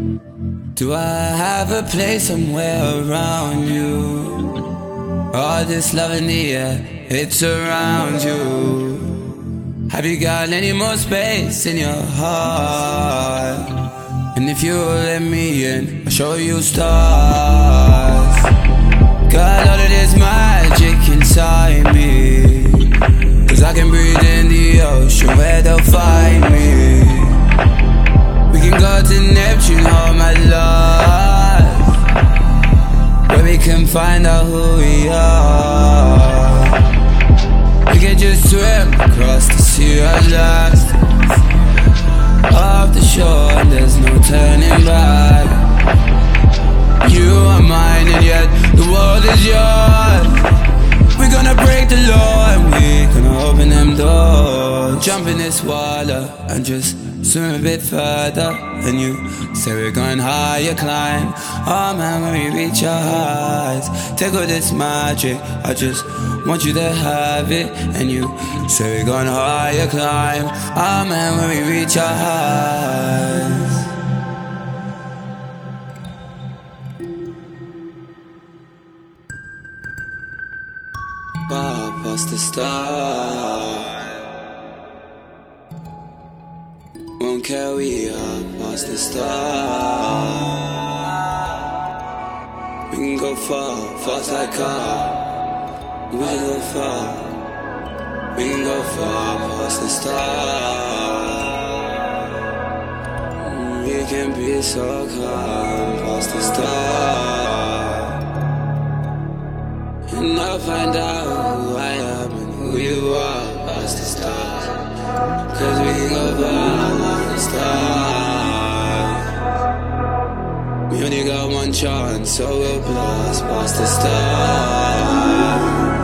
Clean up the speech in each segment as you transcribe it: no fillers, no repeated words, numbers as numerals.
Do I have a place somewhere around you? All this love in the air, it's around you. Have you got any more space in your heart? And if you let me in, I'll show you stars. Got all of this magic inside me, 'cause I can breathe in the ocean where they'll find me. We can go to Neptune, all my love, where we can find out who we are. We can just swim across the sea at last, off the shore and there's no turning back. You are mine and yet the world is yours. We're gonna break the law and we're gonna open them doors. Jump in this water and just swim a bit further. And you say we're going higher, climb. Oh man, when we reach our heights, take all this magic, I just want you to have it. And you say we're going higher, climb. Oh man, when we reach our heights. Far past the stars, won't care, we are past the stars. We can go far, fast like car. We can go far, we can go far past the stars. We can be so calm past the stars. And I'll find out who I am and who you are past the stars. 'Cause we can go far past the stars. We only got one chance, so we'll blast past the stars.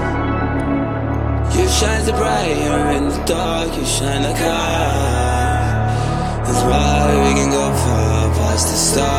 You shine so bright, you're in the dark, you shine like I. That's why we can go far past the stars.